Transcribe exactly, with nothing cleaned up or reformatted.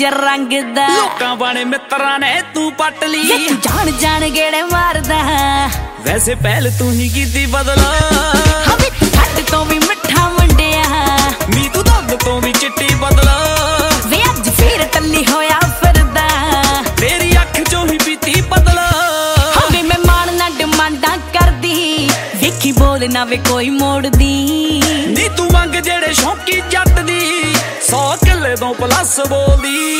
रंग दा लोकां बने मित्रां ने तू पट ली तू जान जान गेड़े मारदा वैसे पहल तू ही कीती बदला हमें छट तो भी मिठा मुंडिया नी तू दुध तो भी चिट्टी बदला वे अज फिर टल्ली होया फिरदा तेरी अख चों ही पीती बदला हमें मैं मानना डिमांडा करदी वेखी बोल ना वे कोई मोड़ दी नी तू मंग जेड़े शौकी जट दी सौ किले तो प्लस बोलदी।